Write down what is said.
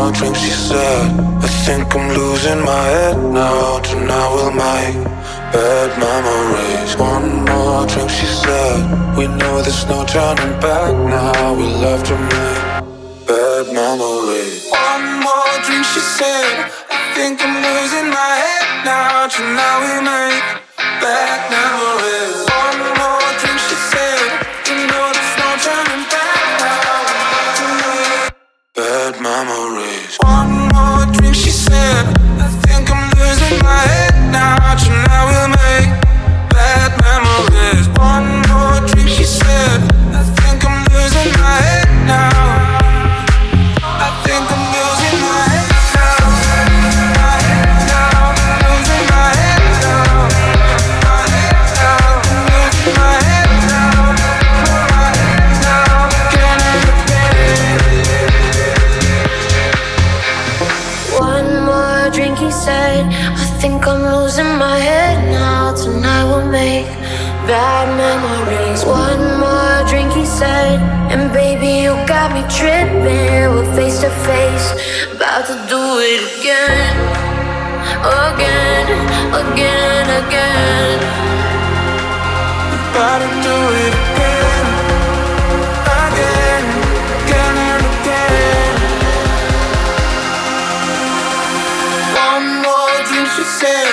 more drink, she said. I think I'm losing my head now. Tonight we'll make bad memories. One more drink, she said. We know there's no turning back now. We'll have to make bad memories. One more drink, she said. I think I'm losing my head now. Tonight we make bad memories. One more drink, she said. You know there's no turning back now. Bad memories. One more drink, she said. I think I'm losing my head now. Tonight we'll make bad memories. One more drink, she said. I think I'm losing my head now. I think I'm losing my head now. My head now. Losing my head now. My head now. Losing my head now. My head now. Again and again. One more drink, he said. I think I'm losing my head now. Tonight we'll make bad memories. One more drink, he said. And baby, you got me tripping. We're face to face, about to do it again. Again, again, again. About to do it again. Again, again and again. One more drink, she said.